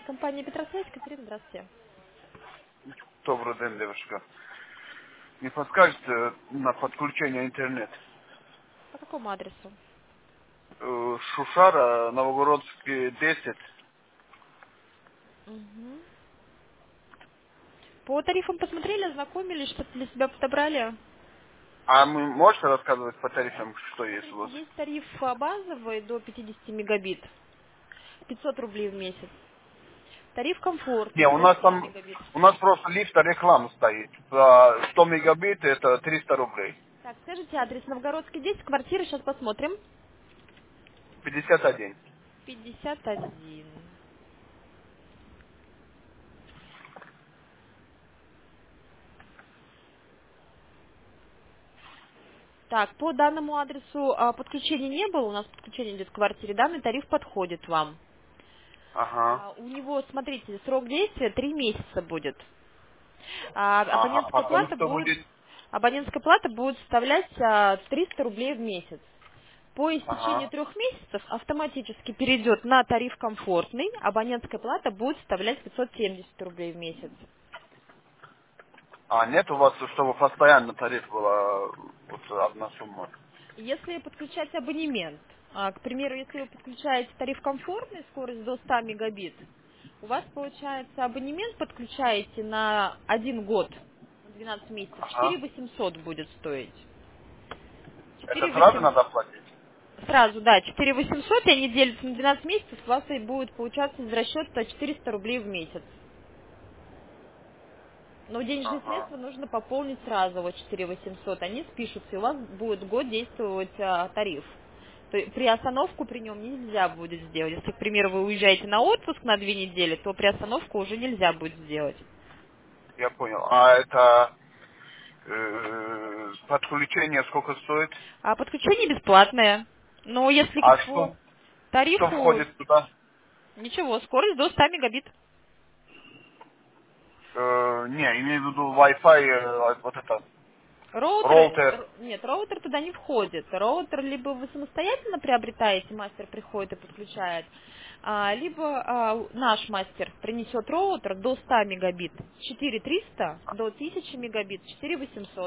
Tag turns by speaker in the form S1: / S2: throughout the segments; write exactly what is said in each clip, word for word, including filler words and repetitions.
S1: Компания Петросвязь, Катерина, здравствуйте.
S2: Добрый день, девушка. Не подскажете на подключение интернет?
S1: По какому адресу?
S2: Э, Шушара, Новогородский, десять.
S1: Мгм. По тарифам посмотрели, ознакомились, что-то для себя подобрали?
S2: А мы можете рассказывать по тарифам, что есть у
S1: Смотрите,
S2: вас?
S1: есть тариф а, базовый до пятидесяти мегабит, пятьсот рублей в месяц. Тариф
S2: Не,
S1: комфортный
S2: у
S1: до
S2: нас
S1: ста
S2: там,
S1: мегабит.
S2: у нас просто лифта реклама стоит. За сто мегабит это триста рублей.
S1: Так, скажите адрес Новгородский десять, квартира, сейчас посмотрим.
S2: пятьдесят один.
S1: пятьдесят один. Так, по данному адресу а, подключения не было, у нас подключение идет к квартире, данный тариф подходит вам.
S2: Ага.
S1: А, у него, смотрите, срок действия три месяца будет. А,
S2: Ага. А
S1: абонентская
S2: потом
S1: плата
S2: что
S1: будет
S2: будет?
S1: абонентская плата будет составлять а, триста рублей в месяц. По истечении
S2: Ага.
S1: трех месяцев автоматически перейдет на тариф комфортный, абонентская плата будет составлять пятьсот семьдесят рублей в месяц.
S2: А нет у вас, чтобы постоянно тариф была вот одна сумма?
S1: Если подключать абонемент, а, к примеру, если вы подключаете тариф комфортный, скорость до ста мегабит, у вас получается абонемент подключаете на один год, на двенадцать месяцев, четыре
S2: Ага.
S1: восемьсот будет стоить.
S2: Это
S1: четыре
S2: сразу
S1: восемьсот.
S2: надо платить?
S1: Сразу, да, четыре восемьсот, и они делятся на двенадцать месяцев, у вас и будет получаться из расчета четыреста рублей в месяц. Но денежные
S2: Ага.
S1: средства нужно пополнить сразу, вот четыре восемьсот, они спишутся, и у вас будет год действовать а, тариф. То есть при остановку при нем нельзя будет сделать. Если, к примеру, вы уезжаете на отпуск на две недели, то при остановку уже нельзя будет сделать.
S2: Я понял. А это э, подключение сколько стоит?
S1: А подключение бесплатное. Но если
S2: А
S1: по
S2: что, что
S1: тарифу,
S2: входит туда?
S1: ничего, скорость до ста мегабит.
S2: Э, не, имею в виду Wi-Fi, э, вот это,
S1: Роутер,
S2: роутер.
S1: р- нет, роутер туда не входит. Роутер либо вы самостоятельно приобретаете, мастер приходит и подключает, а, либо а, наш мастер принесет роутер до ста мегабит, четыре триста, до тысячи мегабит, четыре восемьсот.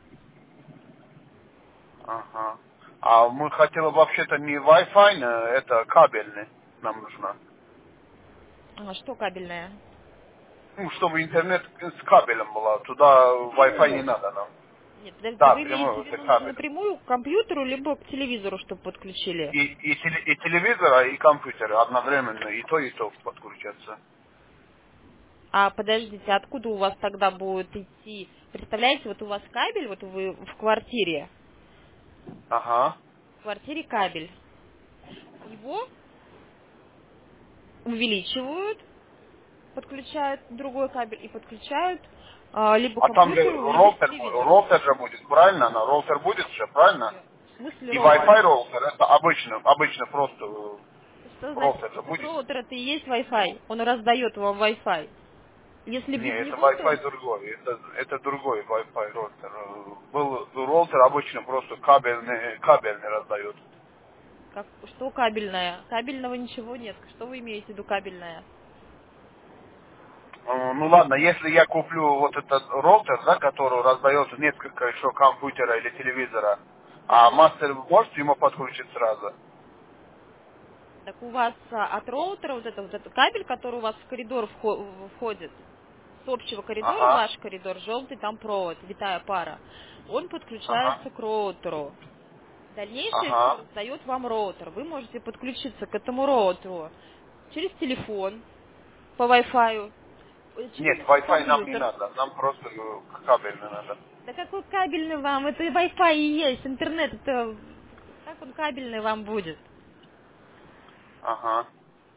S2: Ага. А мы хотели вообще-то не Wi-Fi, а это кабельный нам нужно.
S1: А, что кабельное?
S2: Ну, чтобы интернет с кабелем было. Туда Wi-Fi не
S1: Прямую.
S2: надо нам.
S1: Нет, подождите,
S2: Да,
S1: вы имеете
S2: прямой
S1: в
S2: это
S1: виду
S2: кабель.
S1: напрямую к компьютеру, либо к телевизору, чтобы подключили?
S2: И, и, теле- и телевизора, и компьютера одновременно, и то, и то подключаться.
S1: А подождите, откуда у вас тогда будет идти? Представляете, вот у вас кабель, вот вы в квартире,
S2: Ага.
S1: в квартире кабель. Его увеличивают, подключают другой кабель и подключают а, либо к
S2: А там же
S1: компьютеру, либо к
S2: роутер,
S1: телевизору.
S2: роутер же будет, правильно? На роутер будет же, правильно?
S1: В смысле
S2: И
S1: роутер?
S2: Wi-Fi роутер, это обычно, обычно просто э,
S1: Что значит,
S2: роутер же
S1: этот
S2: будет.
S1: роутер это и есть Wi-Fi? Он раздает вам Wi-Fi. Если
S2: Не,
S1: без
S2: это
S1: него, то...
S2: Wi-Fi другой, это, это другой Wi-Fi роутер. Э, Был роутер обычно просто кабельный, кабельный раздает.
S1: Как, что кабельное? Кабельного ничего нет. Что вы имеете в виду кабельное?
S2: Э, Ну ладно, если я куплю вот этот роутер, да, который раздает несколько еще компьютера или телевизора, а
S1: Да.
S2: мастер может ему подключить сразу?
S1: Так у вас а, от роутера вот это вот этот кабель, который у вас в коридор вхо- входит, с общего коридора в
S2: Ага,
S1: ваш коридор, желтый там провод, витая пара, он
S2: ага,
S1: подключается к роутеру. Дальнейшее все
S2: ага.
S1: раздает вам роутер. Вы можете подключиться к этому роутеру через телефон, по Wi-Fi, э,
S2: Нет,
S1: через
S2: Wi-Fi нам не
S1: компьютер.
S2: надо, нам просто э, кабельный надо.
S1: Да какой кабельный вам? Это Wi-Fi и есть, интернет, это как он кабельный вам будет?
S2: Ага.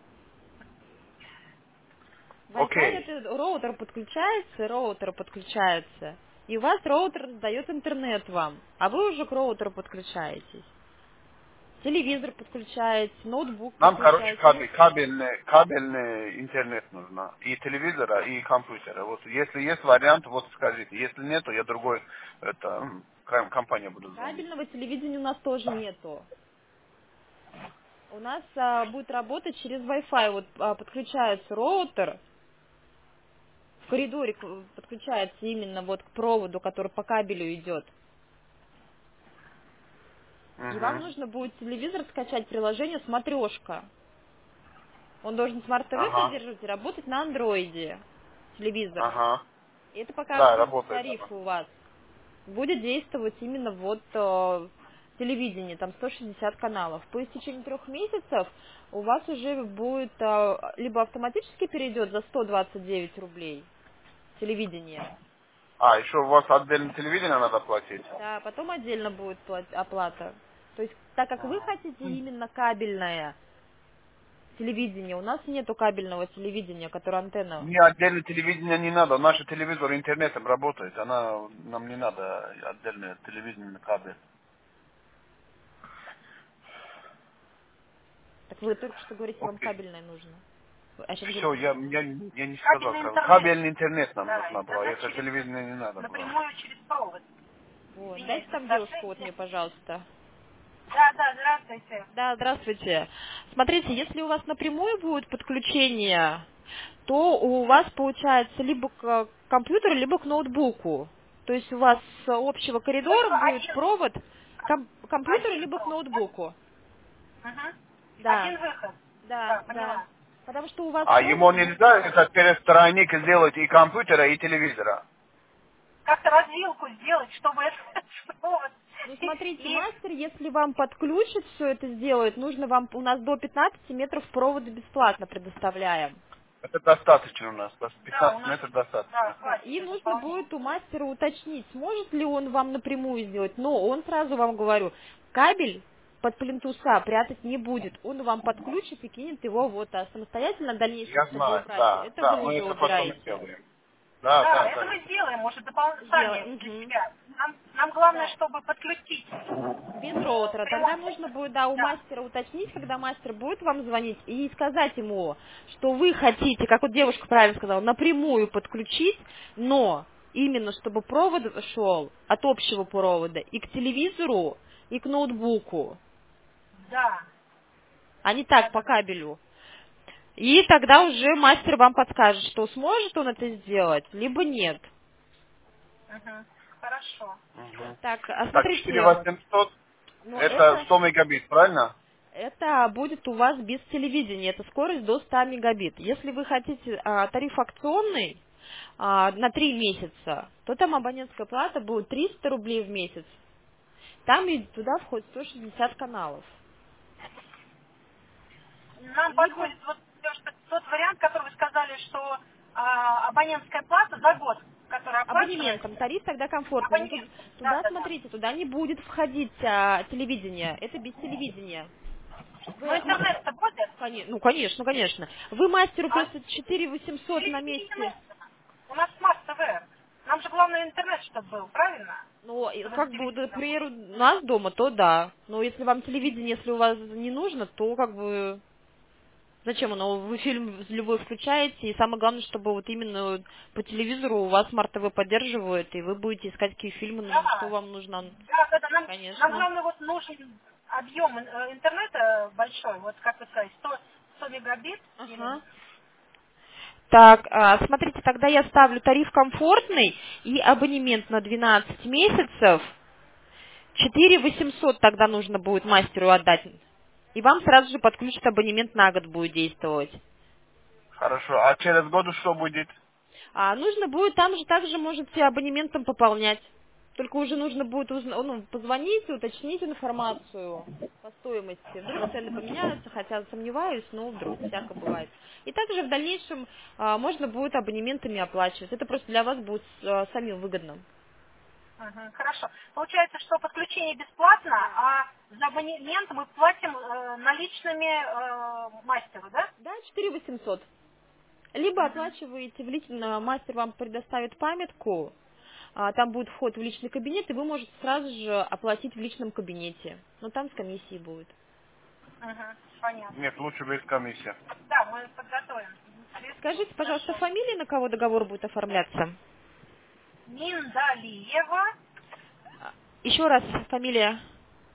S1: Wi-Fi
S2: Окей.
S1: это роутер подключается, роутер подключается. И у вас роутер дает интернет вам, а вы уже к роутеру подключаетесь. Телевизор подключаете, ноутбук
S2: Нам, короче,
S1: подключаете.
S2: кабель, кабельный, кабельный интернет нужно. И телевизора, и компьютера. Вот если есть вариант, вот скажите. Если нет, то я другой, это, м, ком- компания буду звонить.
S1: Кабельного телевидения у нас тоже нету. У нас а, будет работать через Wi-Fi. Вот а, подключается роутер, в коридоре к- подключается именно вот к проводу, который по кабелю идет. И вам
S2: Угу.
S1: нужно будет телевизор скачать приложение «Смотрешка». Он должен смарт-ТВ
S2: Ага.
S1: поддерживать и работать на андроиде. Телевизор.
S2: Ага.
S1: И это пока
S2: Да,
S1: активный
S2: работает
S1: тариф
S2: оно.
S1: у вас. Будет действовать именно вот э, телевидение, там сто шестьдесят каналов. По истечении трех месяцев у вас уже будет э, либо автоматически перейдет за сто двадцать девять рублей телевидение,
S2: А, еще у вас отдельно телевидение надо платить?
S1: да, потом отдельно будет плат- оплата. То есть, так как вы хотите именно кабельное телевидение, у нас нету кабельного телевидения, которое антенна.
S2: Мне отдельное телевидение не надо. Наш телевизор интернетом работает. Она, нам не надо отдельное телевидение на кабель.
S1: Так вы только что говорите, вам
S2: Окей.
S1: кабельное нужно. А сейчас
S2: Все,
S1: говорите,
S2: я,
S1: нет.
S2: я, я не сказал.
S3: Кабельный
S2: Кабель.
S3: интернет.
S2: Кабельный интернет нам
S3: Да,
S2: нужно было.
S3: интернет
S2: Это
S3: через
S2: телевидение не надо было.
S3: напрямую через провод.
S1: Вот.
S3: Извиняюсь
S1: Дайте
S3: за
S1: там девушку вот
S3: вторжение.
S1: мне, пожалуйста.
S3: Да, да, здравствуйте.
S1: Да, здравствуйте. Смотрите, если у вас напрямую будет подключение, то у вас получается либо к компьютеру, либо к ноутбуку. То есть у вас с общего коридора
S3: Только
S1: будет
S3: один,
S1: провод к ком- компьютеру,
S3: один
S1: либо к
S3: провод, да?
S1: ноутбуку.
S3: Угу.
S1: Да,
S3: Один выход.
S1: да,
S3: Да,
S1: да.
S3: поняла.
S1: Потому что у вас
S2: А ему
S1: провод будет...
S2: нельзя этот перестранник сделать и компьютера, и телевизора?
S3: Как-то развилку сделать, чтобы этот провод...
S1: Ну, смотрите,
S3: И...
S1: мастер, если вам подключит все это сделает, нужно вам, у нас до пятнадцати метров провода бесплатно предоставляем.
S2: Это достаточно у нас.
S3: Да, у
S2: пятнадцать
S3: нас...
S2: метров
S3: Да,
S2: достаточно.
S3: хватит
S1: И
S3: это
S1: нужно
S3: вполне.
S1: будет у мастера уточнить, сможет ли он вам напрямую сделать. Но он сразу вам говорю, кабель под плинтуса прятать не будет. Он вам подключит и кинет его вот, а самостоятельно в дальнейшем,
S2: Я
S1: чтобы
S2: знаю,
S1: убрать,
S2: да.
S1: это
S2: Да,
S1: вы
S2: мы
S1: уже
S2: это потом
S1: убираете.
S2: сделаем. Да,
S3: Да,
S2: да,
S3: это
S2: да.
S3: мы сделаем, может, допол-
S1: Сделай.
S3: сами для
S1: Мгм.
S3: себя. Нам, нам главное,
S1: Да.
S3: чтобы подключить
S1: Без
S3: э,
S1: роутера. Тогда
S3: прямой.
S1: нужно будет, да, у
S3: Да.
S1: мастера уточнить, когда мастер будет вам звонить, и сказать ему, что вы хотите, как вот девушка правильно сказала, напрямую подключить, но именно чтобы провод шел от общего провода и к телевизору, и к ноутбуку,
S3: Да.
S1: а не
S3: Да,
S1: так по
S3: да, да.
S1: кабелю. И тогда уже мастер вам подскажет, что сможет он это сделать, либо нет.
S3: Мгм. Хорошо.
S2: Мгм.
S1: Так, а
S2: Так, четыре
S1: смотрите,
S2: восемьсот,
S1: ну
S2: это
S1: это
S2: сто мегабит, правильно?
S1: Это будет у вас без телевидения, это скорость до ста мегабит. Если вы хотите а, тариф акционный а, на три месяца, то там абонентская плата будет триста рублей в месяц. Там и туда входит сто шестьдесят каналов.
S3: Нам
S1: Либо
S3: подходит вот то, что- тот вариант, который вы сказали, что а, абонентская плата за год, которая
S1: абонементом
S3: оплачивается.
S1: тариф тогда комфортный. Но тут-
S3: Абонемент. Да,
S1: туда,
S3: да, да.
S1: смотрите, туда не будет входить а, телевидение. Это без телевидения. Вы,
S3: Но
S1: ма-
S3: интернет-то будет?
S1: коне- ну, конечно, конечно. Вы мастеру
S3: А
S1: просто четыре восемьсот на
S3: телевидение не
S1: месте.
S3: нужно. У нас смарт-ТВ. Нам же главное интернет, чтобы был, правильно?
S1: Ну, и
S3: Чтобы с
S1: как бы, вот,
S3: телевизором.
S1: например, у нас дома, то да. Но если вам телевидение, если у вас не нужно, то как бы зачем оно? Вы фильм любой включаете, и самое главное, чтобы вот именно по телевизору у вас Смарт-ТВ поддерживает, и вы будете искать, какие фильмы, ну, что
S3: Да.
S1: вам нужно.
S3: Да, да, да. Нам, нам
S1: Конечно.
S3: главное вот нужен объем э, интернета большой, вот как вы сказали, сто, сто мегабит или...
S1: Ага. Так, а, смотрите, тогда я ставлю тариф комфортный и абонемент на двенадцать месяцев. четыре восемьсот тогда нужно будет мастеру отдать. И вам сразу же подключат абонемент на год будет действовать.
S2: Хорошо. А через год что будет?
S1: А нужно будет, там же также можете абонементом пополнять. Только уже нужно будет узна- ну, позвонить, уточнить информацию по стоимости. Вдруг цены поменяются, хотя сомневаюсь, но вдруг всяко бывает. И также в дальнейшем а, можно будет абонементами оплачивать. Это просто для вас будет а, самим выгодно.
S3: Мгм, хорошо. Получается, что подключение бесплатно, а за абонемент мы платим э, наличными э, мастеру, да?
S1: Да, четыре восемьсот. Либо
S3: Мгм.
S1: оплачиваете в лично, мастер вам предоставит памятку, а, там будет вход в личный кабинет, и вы можете сразу же оплатить в личном кабинете. Но там с комиссией будет.
S3: Мгм, понятно.
S2: Нет, лучше без комиссии.
S3: Да, мы подготовим. Средства.
S1: Скажите, пожалуйста,
S3: Хорошо.
S1: фамилия, на кого договор будет оформляться?
S3: Миндалиева,
S1: Еще раз фамилия.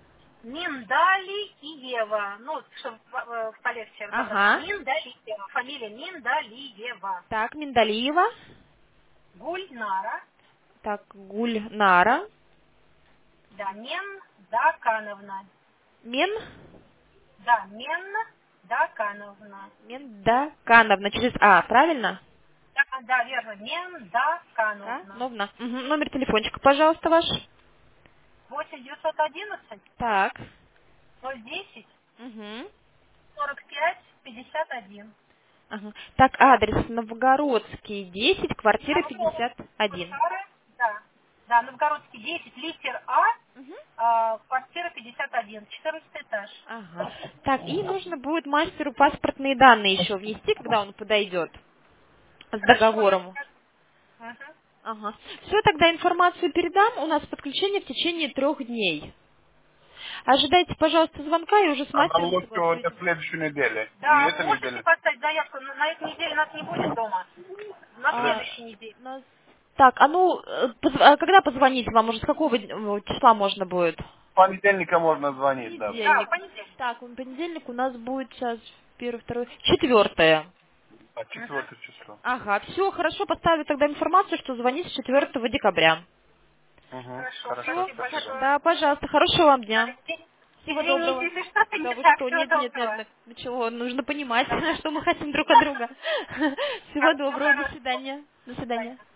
S3: Миндалиева. Ну, чтобы э, полегче.
S1: Ага.
S3: Миндалиева. Фамилия Миндалиева.
S1: Так, Миндалиева.
S3: Гульнара.
S1: Так, Гульнара.
S3: Да, Мендакановна.
S1: Мен?
S3: Да, Мендакановна.
S1: Мендакановна. Через А, правильно?
S3: Да, да, верно. Мендакановна.
S1: Кановна. Угу. Номер телефончика, пожалуйста, ваш.
S3: восемь девятьсот одиннадцать
S1: Так.
S3: ноль десять
S1: Угу.
S3: сорок пять пятьдесят один.
S1: Ага. Так, адрес Новгородский, десять, квартира пятьдесят один.
S3: Да, да, Новгородский десять, литер А,
S1: Угу.
S3: а, квартира пятьдесят один, четырнадцатый этаж.
S1: Ага. Так, и нужно будет мастеру паспортные данные еще внести, когда он подойдет с договором.
S3: Угу.
S1: Ага. Все, тогда информацию передам. У нас подключение в течение трех дней. Ожидайте, пожалуйста, звонка и уже с
S2: А нам
S1: мастером
S2: лучше
S1: согласуйтесь.
S2: это в следующей неделе.
S3: Да,
S2: Не
S3: вы
S2: этой
S3: можете
S2: неделе.
S3: поставить заявку, на на этой неделе нас не будет дома. На
S1: А,
S3: следующей неделе.
S1: нас- Так, а ну, э, поз- а когда позвонить вам? Уже с какого э, числа можно будет?
S2: С понедельника можно звонить, да.
S3: Да,
S1: Понедельник.
S3: понедельник.
S1: Так, он понедельник у нас будет сейчас первое, второе, четвертое.
S2: А четвертое число.
S1: Ага, все, хорошо, поставлю тогда информацию, что звоните с четвёртого декабря.
S2: Угу.
S3: Хорошо,
S2: Хорошо.
S1: Все,
S3: спасибо большое.
S1: да, пожалуйста, хорошего вам дня. Всего доброго.
S3: Извините, если что-то
S1: Да
S3: не
S1: вы
S3: так,
S1: что,
S3: всего
S1: нет, нет,
S3: доброго.
S1: нет, нет, ничего, нужно понимать, что мы хотим друг от друга. Всего доброго, до свидания. До свидания.